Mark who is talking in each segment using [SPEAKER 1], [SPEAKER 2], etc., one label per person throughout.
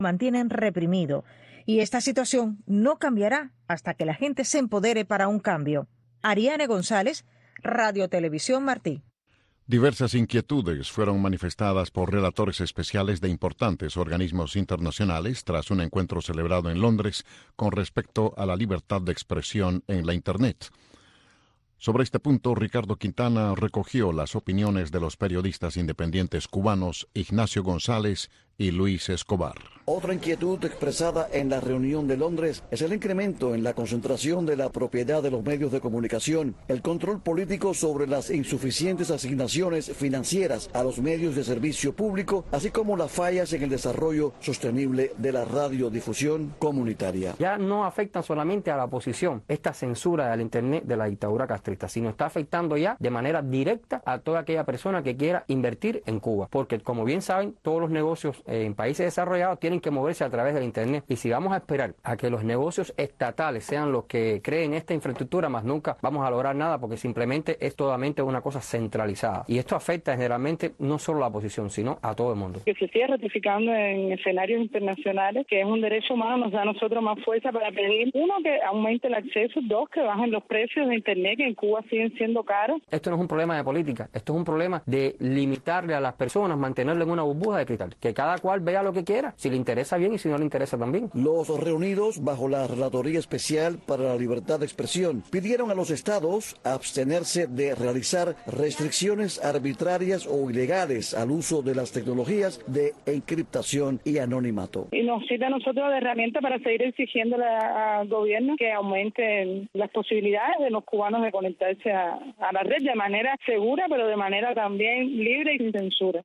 [SPEAKER 1] mantienen reprimido. Y esta situación no cambiará hasta que la gente se empodere para un cambio. Ariane González, Radio Televisión Martí.
[SPEAKER 2] Diversas inquietudes fueron manifestadas por relatores especiales de importantes organismos internacionales tras un encuentro celebrado en Londres con respecto a la libertad de expresión en la Internet. Sobre este punto, Ricardo Quintana recogió las opiniones de los periodistas independientes cubanos Ignacio González y Luis Escobar.
[SPEAKER 3] Otra inquietud expresada en la reunión de Londres es el incremento en la concentración de la propiedad de los medios de comunicación, el control político sobre las insuficientes asignaciones financieras a los medios de servicio público, así como las fallas en el desarrollo sostenible de la radiodifusión comunitaria.
[SPEAKER 4] Ya no afecta solamente a la oposición esta censura del Internet de la dictadura castrista, sino está afectando ya de manera directa a toda aquella persona que quiera invertir en Cuba, porque como bien saben, todos los negocios en países desarrollados tienen que moverse a través del Internet, y si vamos a esperar a que los negocios estatales sean los que creen esta infraestructura, más nunca vamos a lograr nada, porque simplemente es totalmente una cosa centralizada, y esto afecta generalmente no solo a la oposición, sino a todo el mundo.
[SPEAKER 5] Que se siga ratificando en escenarios internacionales, que es un derecho humano, nos da a nosotros más fuerza para pedir, uno, que aumente el acceso, dos, que bajen los precios de Internet, que en Cuba siguen siendo caros.
[SPEAKER 4] Esto no es un problema de política, esto es un problema de limitarle a las personas, mantenerle en una burbuja de cristal, que cada cual vea lo que quiera, si le interesa bien y si no le interesa también.
[SPEAKER 3] Los reunidos bajo la Relatoría Especial para la Libertad de Expresión pidieron a los estados abstenerse de realizar restricciones arbitrarias o ilegales al uso de las tecnologías de encriptación y anonimato.
[SPEAKER 5] Y nos sirve a nosotros de herramienta para seguir exigiéndole al gobierno que aumente las posibilidades de los cubanos de conectarse a la red de manera segura, pero de manera también libre y sin censura.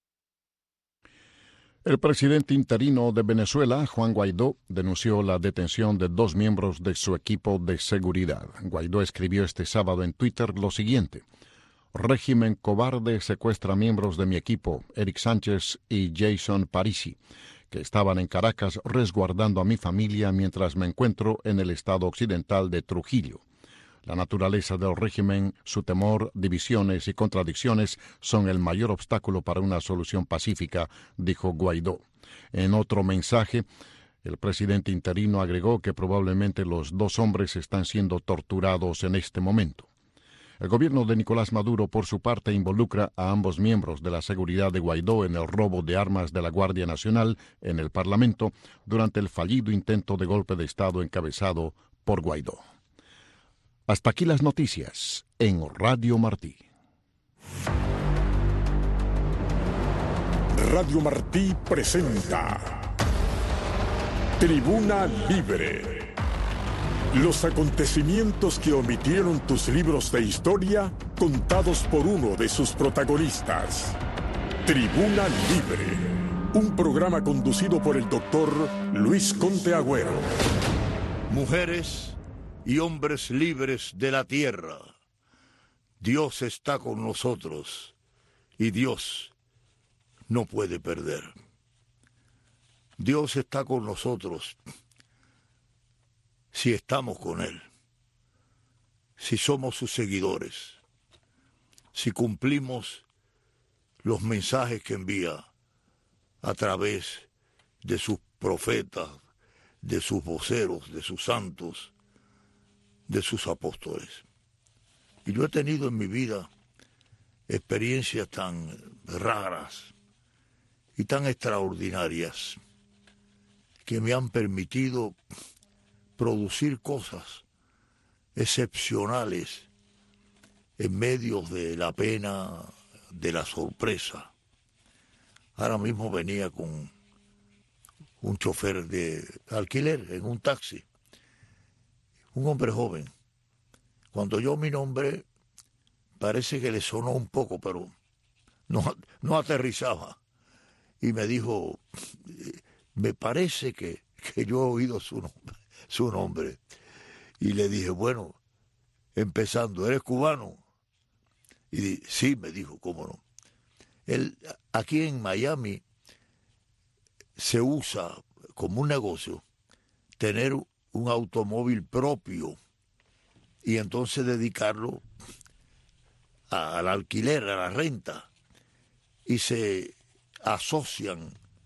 [SPEAKER 2] El presidente interino de Venezuela, Juan Guaidó, denunció la detención de 2 miembros de su equipo de seguridad. Guaidó escribió este sábado en Twitter lo siguiente: régimen cobarde secuestra miembros de mi equipo, Eric Sánchez y Jason Parisi, que estaban en Caracas resguardando a mi familia mientras me encuentro en el estado occidental de Trujillo. La naturaleza del régimen, su temor, divisiones y contradicciones son el mayor obstáculo para una solución pacífica, dijo Guaidó. En otro mensaje, el presidente interino agregó que probablemente los 2 hombres están siendo torturados en este momento. El gobierno de Nicolás Maduro, por su parte, involucra a ambos miembros de la seguridad de Guaidó en el robo de armas de la Guardia Nacional en el Parlamento durante el fallido intento de golpe de Estado encabezado por Guaidó. Hasta aquí las noticias en Radio Martí.
[SPEAKER 6] Radio Martí presenta Tribuna Libre. Los acontecimientos que omitieron tus libros de historia, contados por uno de sus protagonistas. Tribuna Libre, un programa conducido por el doctor Luis Conte Agüero.
[SPEAKER 7] Mujeres y hombres libres de la tierra, Dios está con nosotros y Dios no puede perder. Dios está con nosotros si estamos con Él, si somos sus seguidores, si cumplimos los mensajes que envía a través de sus profetas, de sus voceros, de sus santos, de sus apóstoles. Y yo he tenido en mi vida experiencias tan raras y tan extraordinarias que me han permitido producir cosas excepcionales en medio de la pena, de la sorpresa. Ahora mismo venía con un chofer de alquiler en un taxi, un hombre joven. Cuando oyó mi nombre, parece que le sonó un poco, pero no aterrizaba. Y me dijo, me parece que yo he oído su nombre. Y le dije, bueno, empezando, ¿eres cubano? Y sí, me dijo, ¿cómo no? Aquí en Miami se usa como un negocio tener un automóvil propio y entonces dedicarlo al alquiler, a la renta, y se asocian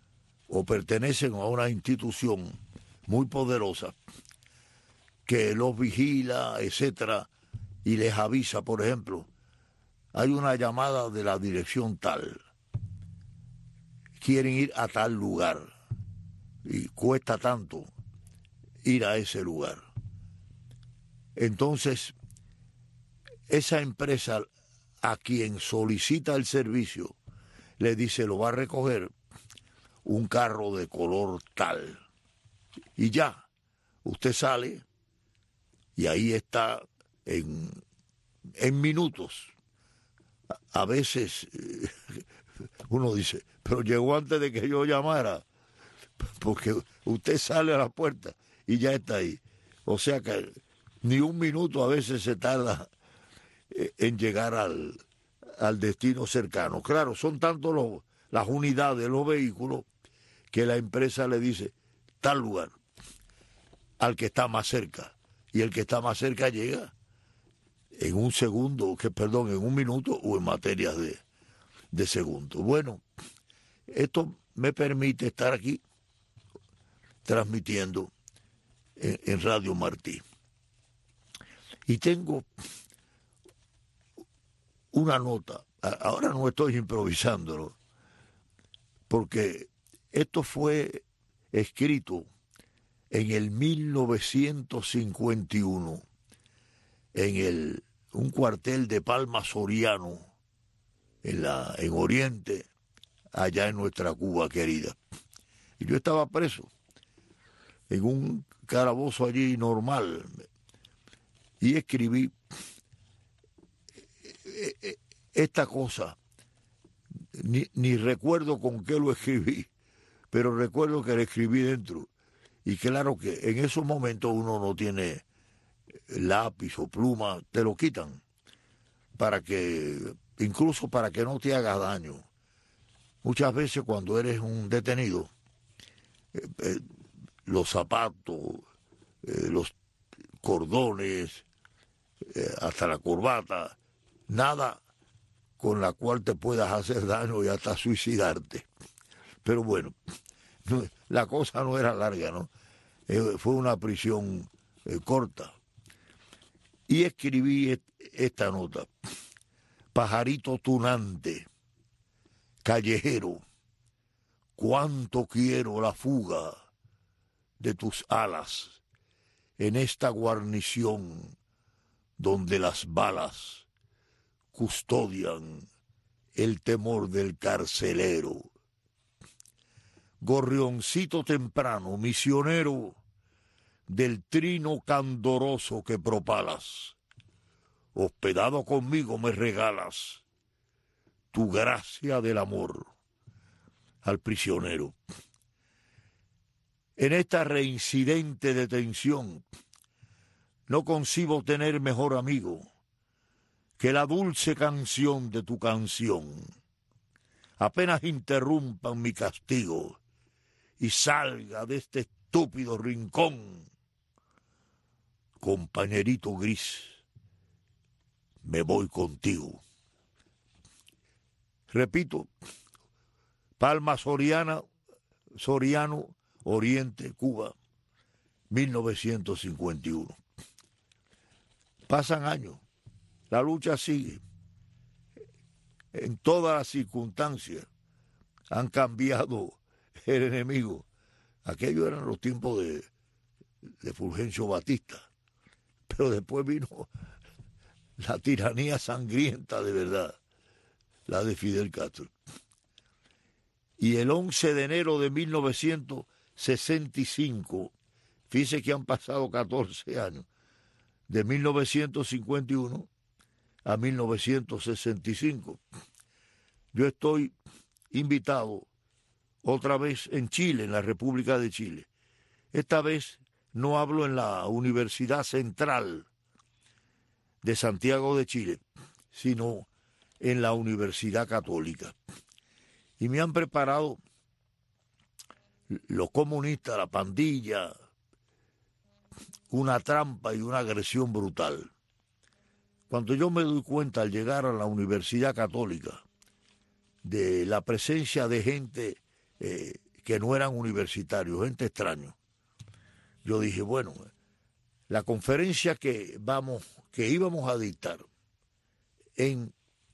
[SPEAKER 7] o pertenecen a una institución muy poderosa que los vigila, etcétera, y les avisa, por ejemplo, hay una llamada de la dirección tal, quieren ir a tal lugar y cuesta tanto ir a ese lugar. Entonces, esa empresa a quien solicita el servicio le dice, lo va a recoger un carro de color tal. Y ya, usted sale y ahí está en minutos. A veces uno dice, pero llegó antes de que yo llamara, porque usted sale a la puerta y ya está ahí. O sea que ni un minuto a veces se tarda en llegar al destino cercano. Claro, son tanto las unidades, los vehículos, que la empresa le dice, tal lugar, al que está más cerca. Y el que está más cerca llega en en un minuto o en materias de segundos. Bueno, esto me permite estar aquí transmitiendo en Radio Martí. Y tengo una nota, ahora no estoy improvisándolo, porque esto fue escrito en el 1951 en un cuartel de Palma Soriano, en Oriente, allá en nuestra Cuba querida. Y yo estaba preso en un calabozo allí normal y escribí esta cosa. Ni recuerdo con qué lo escribí, pero recuerdo que lo escribí dentro. Y claro que en esos momentos uno no tiene lápiz o pluma, te lo quitan, incluso para que no te haga daño. Muchas veces cuando eres un detenido, los zapatos, los cordones, hasta la corbata, nada con la cual te puedas hacer daño y hasta suicidarte. Pero bueno, la cosa no era larga, ¿no? Fue una prisión corta. Y escribí esta nota. Pajarito tunante, callejero, cuánto quiero la fuga de tus alas en esta guarnición donde las balas custodian el temor del carcelero. Gorrioncito temprano, misionero del trino candoroso que propalas, hospedado conmigo me regalas tu gracia del amor al prisionero. En esta reincidente detención no concibo tener mejor amigo que la dulce canción de tu canción. Apenas interrumpan mi castigo y salga de este estúpido rincón, compañerito gris, me voy contigo. Repito, Palma Soriano, Oriente, Cuba, 1951. Pasan años, la lucha sigue. En todas las circunstancias han cambiado el enemigo. Aquellos eran los tiempos de Fulgencio Batista, pero después vino la tiranía sangrienta de verdad, la de Fidel Castro. Y el 11 de enero de 1965, fíjese que han pasado 14 años, de 1951 a 1965. Yo estoy invitado otra vez en Chile, en la República de Chile. Esta vez no hablo en la Universidad Central de Santiago de Chile, sino en la Universidad Católica. Y me han preparado los comunistas, la pandilla, una trampa y una agresión brutal. Cuando yo me doy cuenta al llegar a la Universidad Católica de la presencia de gente que que no eran universitarios, gente extraña. Yo dije, bueno, la conferencia que íbamos a dictar en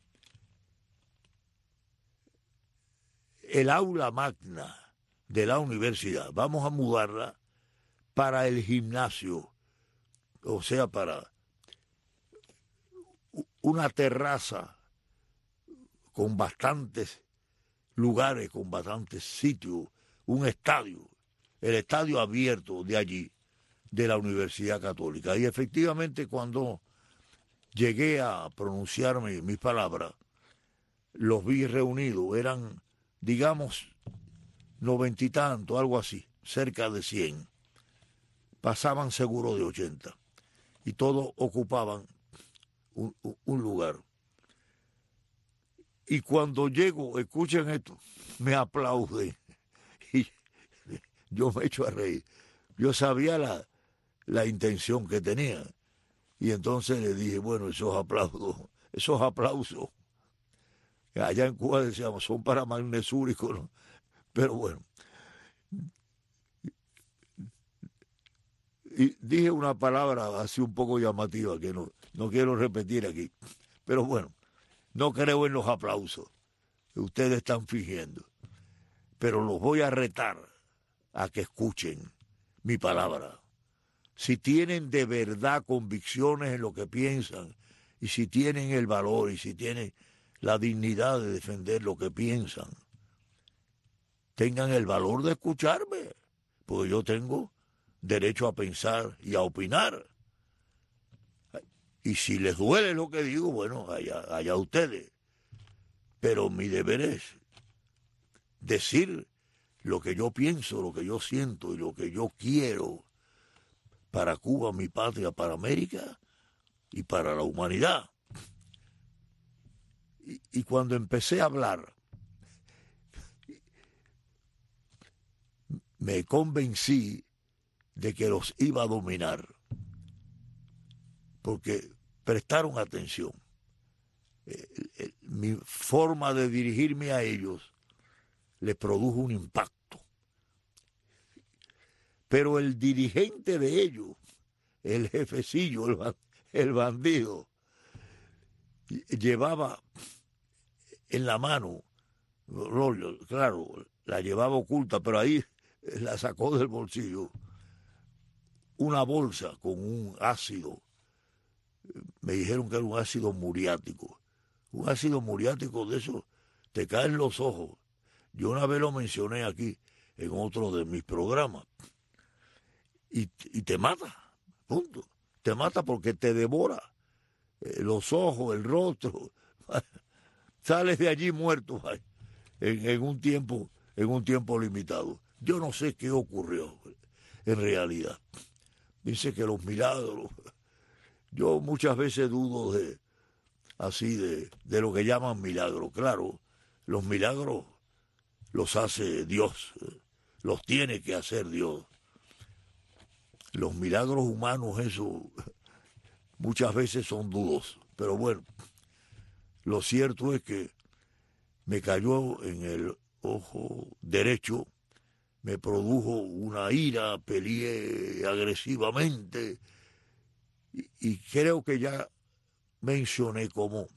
[SPEAKER 7] el aula magna de la universidad, vamos a mudarla para el gimnasio, o sea, para una terraza con bastantes lugares, con bastantes sitios, un estadio, el estadio abierto de allí, de la Universidad Católica. Y efectivamente cuando llegué a pronunciar mis palabras, los vi reunidos, eran, digamos, 90 y tanto, algo así, cerca de 100. Pasaban seguro de 80. Y todos ocupaban un lugar. Y cuando llego, escuchen esto, me aplauden. Y yo me echo a reír. Yo sabía la intención que tenía. Y entonces le dije, bueno, esos aplausos, allá en Cuba decíamos, son para magnesúricos, ¿no? Pero bueno. Y dije una palabra así un poco llamativa que no quiero repetir aquí. Pero bueno, no creo en los aplausos que ustedes están fingiendo. Pero los voy a retar a que escuchen mi palabra. Si tienen de verdad convicciones en lo que piensan, y si tienen el valor, y si tienen la dignidad de defender lo que piensan, tengan el valor de escucharme, porque yo tengo derecho a pensar y a opinar. Y si les duele lo que digo, bueno, allá ustedes. Pero mi deber es decir lo que yo pienso, lo que yo siento y lo que yo quiero para Cuba, mi patria, para América y para la humanidad. Y cuando empecé a hablar, me convencí de que los iba a dominar, porque prestaron atención. Mi forma de dirigirme a ellos les produjo un impacto. Pero el dirigente de ellos, el jefecillo, el bandido, llevaba en la mano, claro, la llevaba oculta, pero ahí la sacó del bolsillo, una bolsa con un ácido. Me dijeron que era un ácido muriático. Un ácido muriático de eso te caen los ojos. Yo una vez lo mencioné aquí en otro de mis programas. Y te mata, punto. Te mata porque te devora los ojos, el rostro. Sales de allí muerto en un tiempo limitado. Yo no sé qué ocurrió en realidad. Dice que los milagros. Yo muchas veces dudo de lo que llaman milagros. Claro, los milagros los hace Dios, los tiene que hacer Dios. Los milagros humanos, eso muchas veces son dudosos. Pero bueno, lo cierto es que me cayó en el ojo derecho, me produjo una ira, peleé agresivamente y creo que ya mencioné como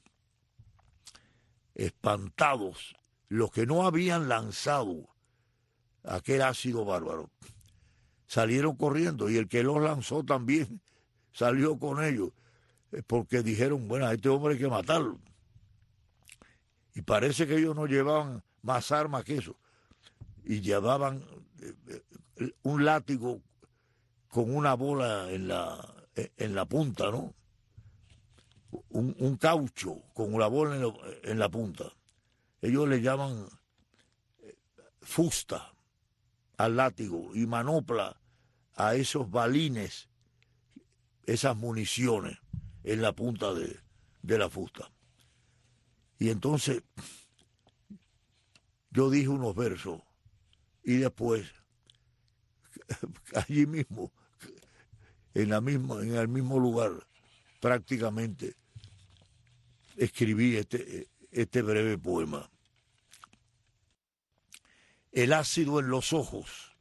[SPEAKER 7] espantados los que no habían lanzado aquel ácido bárbaro. Salieron corriendo y el que los lanzó también salió con ellos porque dijeron, bueno, a este hombre hay que matarlo. Y parece que ellos no llevaban más armas que eso. Y llevaban un látigo con una bola en la punta, ¿no? Un caucho con la bola en la punta. Ellos le llaman fusta al látigo y manopla a esos balines, esas municiones en la punta de la fusta. Y entonces yo dije unos versos y después allí mismo, en el mismo lugar, prácticamente escribí este breve poema. El ácido en los ojos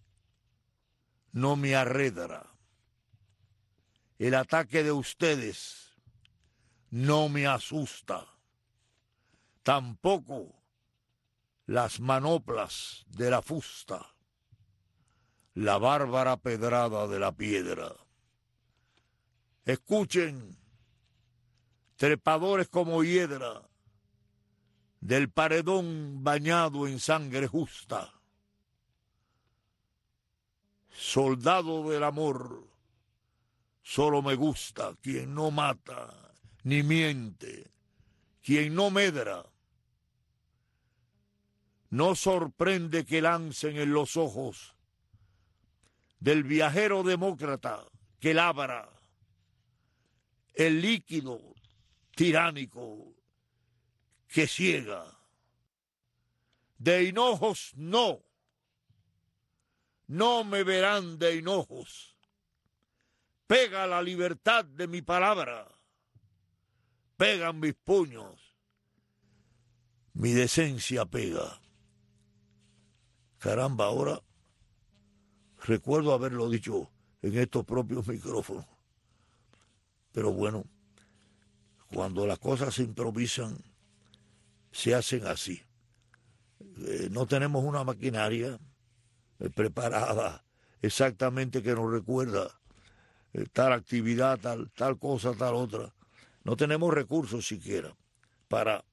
[SPEAKER 7] no me arredra. El ataque de ustedes no me asusta. Tampoco las manoplas de la fusta, la bárbara pedrada de la piedra. Escuchen, trepadores como hiedra, del paredón bañado en sangre justa. Soldado del amor, solo me gusta quien no mata ni miente, quien no medra. No sorprende que lancen en los ojos del viajero demócrata que labra el líquido tiránico que ciega. De hinojos no me verán de hinojos. Pega la libertad de mi palabra, pegan mis puños, mi decencia pega. Caramba, ahora recuerdo haberlo dicho en estos propios micrófonos. Pero bueno, cuando las cosas se improvisan, se hacen así. No tenemos una maquinaria preparada exactamente que nos recuerda tal actividad, tal cosa, tal otra. No tenemos recursos siquiera para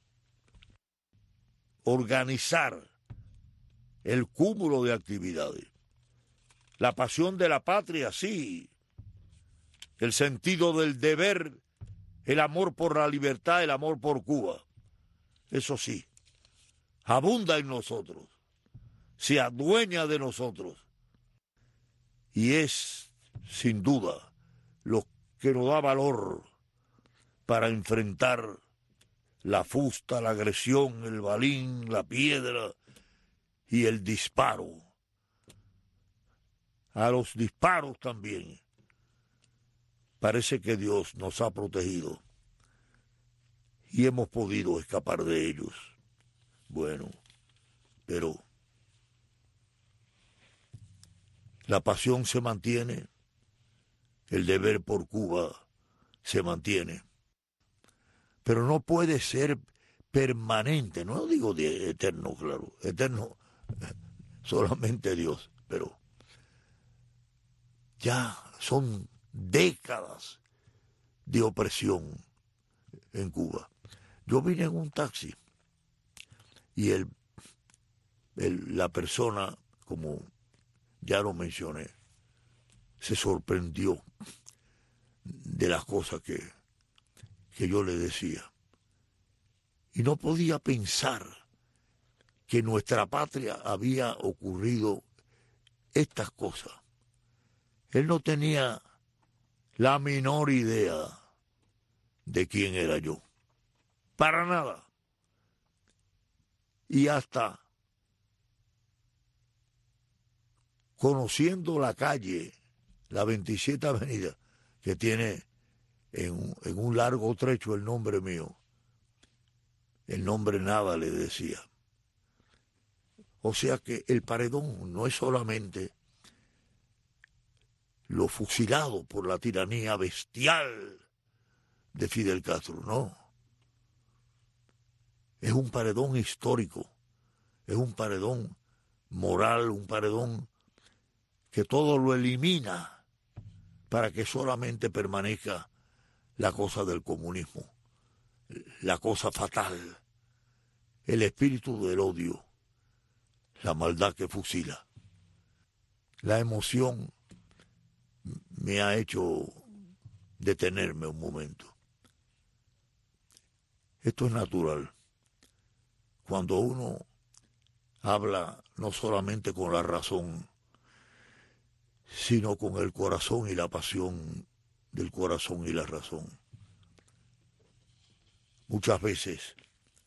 [SPEAKER 7] organizar el cúmulo de actividades. La pasión de la patria, sí. El sentido del deber, el amor por la libertad, el amor por Cuba. Eso sí, abunda en nosotros, se adueña de nosotros. Y es, sin duda, lo que nos da valor para enfrentar la fusta, la agresión, el balín, la piedra y el disparo. A los disparos también. Parece que Dios nos ha protegido y hemos podido escapar de ellos. Bueno, pero la pasión se mantiene, el deber por Cuba se mantiene, pero no puede ser permanente, no digo de eterno, claro, eterno solamente Dios, pero ya son décadas de opresión en Cuba. Yo vine en un taxi y la persona, como ya lo mencioné, se sorprendió de las cosas que yo le decía. Y no podía pensar que en nuestra patria había ocurrido estas cosas. Él no tenía la menor idea de quién era yo. Para nada. Y hasta conociendo la calle, la 27 Avenida, que tiene en un largo trecho el nombre mío, el nombre nada le decía. O sea que el paredón no es solamente lo fusilado por la tiranía bestial de Fidel Castro, no. Es un paredón histórico, es un paredón moral, un paredón que todo lo elimina para que solamente permanezca la cosa del comunismo, la cosa fatal, el espíritu del odio, la maldad que fusila. La emoción me ha hecho detenerme un momento. Esto es natural. Cuando uno habla no solamente con la razón, sino con el corazón y la pasión del corazón y la razón. Muchas veces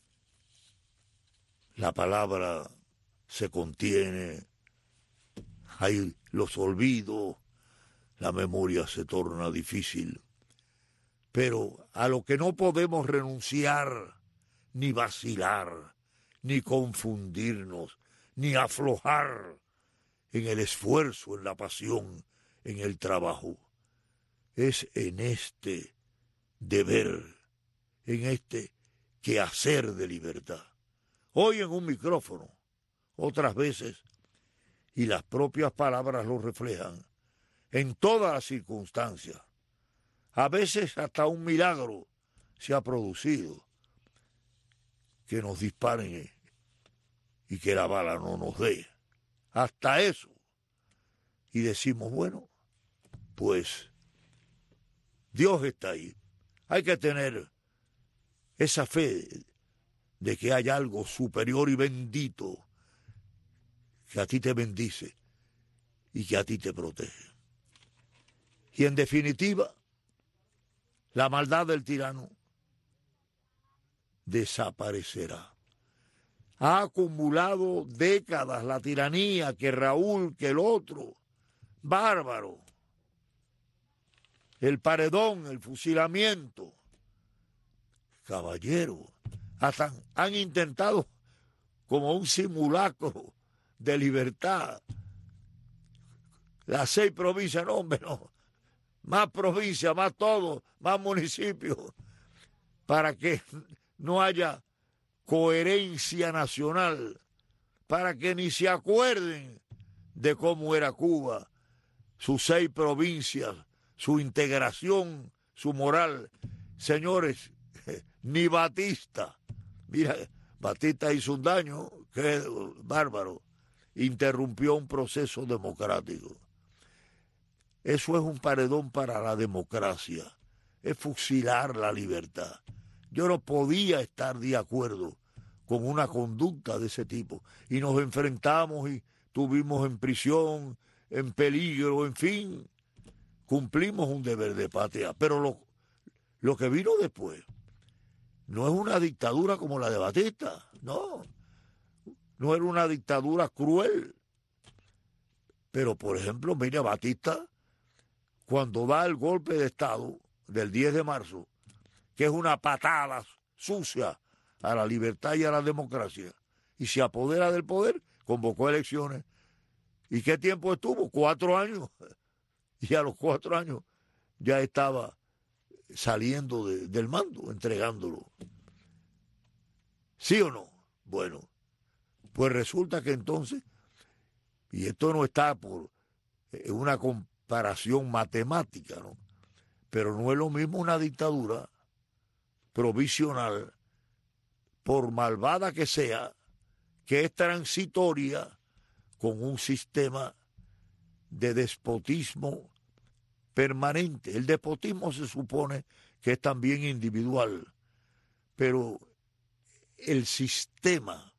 [SPEAKER 7] la palabra se contiene, hay los olvidos, la memoria se torna difícil. Pero a lo que no podemos renunciar, ni vacilar, ni confundirnos, ni aflojar en el esfuerzo, en la pasión, en el trabajo. Es en este deber, en este quehacer de libertad. Hoy en un micrófono, otras veces, y las propias palabras lo reflejan, en todas las circunstancias. A veces hasta un milagro se ha producido, que nos disparen y que la bala no nos dé. Hasta eso. Y decimos, bueno, pues Dios está ahí. Hay que tener esa fe de que hay algo superior y bendito que a ti te bendice y que a ti te protege. Y en definitiva, la maldad del tirano desaparecerá. Ha acumulado décadas la tiranía, que Raúl, que el otro, bárbaro. El paredón, el fusilamiento. Caballero, hasta han intentado como un simulacro de libertad. Las 6 provincias, no, hombre, no. Más provincias, más todo, más municipios, para que no haya coherencia nacional, para que ni se acuerden de cómo era Cuba, sus 6 provincias, su integración, su moral. Señores, ni Batista, mira, Batista hizo un daño, que bárbaro, interrumpió un proceso democrático. Eso es un paredón para la democracia, es fusilar la libertad. Yo no podía estar de acuerdo con una conducta de ese tipo. Y nos enfrentamos y tuvimos en prisión, en peligro, en fin. Cumplimos un deber de patria. Pero lo que vino después no es una dictadura como la de Batista, no. No era una dictadura cruel. Pero, por ejemplo, mira, Batista, cuando da el golpe de Estado del 10 de marzo, que es una patada sucia a la libertad y a la democracia, y se apodera del poder, convocó elecciones. ¿Y qué tiempo estuvo? 4 años. Y a los 4 años ya estaba saliendo del mando, entregándolo. ¿Sí o no? Bueno, pues resulta que entonces, y esto no está por una comparación matemática, ¿no? Pero no es lo mismo una dictadura provisional, por malvada que sea, que es transitoria, con un sistema de despotismo permanente. El despotismo se supone que es también individual, pero el sistema,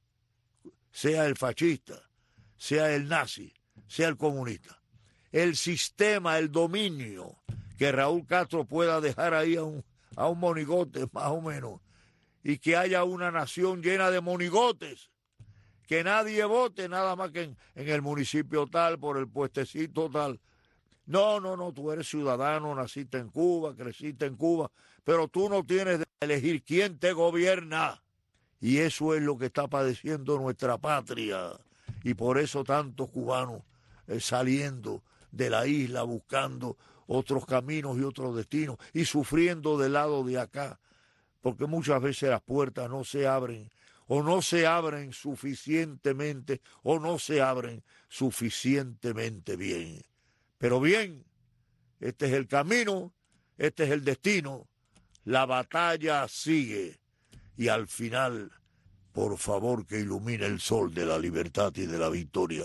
[SPEAKER 7] sea el fascista, sea el nazi, sea el comunista, el sistema, el dominio, que Raúl Castro pueda dejar ahí a un monigote más o menos, y que haya una nación llena de monigotes, que nadie vote nada más que en el municipio tal, por el puestecito tal. No, tú eres ciudadano, naciste en Cuba, creciste en Cuba, pero tú no tienes de elegir quién te gobierna. Y eso es lo que está padeciendo nuestra patria. Y por eso tantos cubanos saliendo de la isla, buscando otros caminos y otros destinos, y sufriendo del lado de acá, porque muchas veces las puertas no se abren, o no se abren suficientemente, o no se abren suficientemente bien. Pero bien, este es el camino, este es el destino, la batalla sigue, y al final, por favor, que ilumine el sol de la libertad y de la victoria.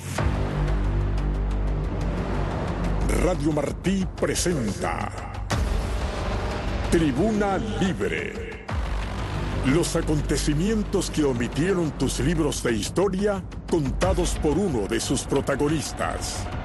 [SPEAKER 6] Radio Martí presenta Tribuna Libre. Los acontecimientos que omitieron tus libros de historia, contados por uno de sus protagonistas.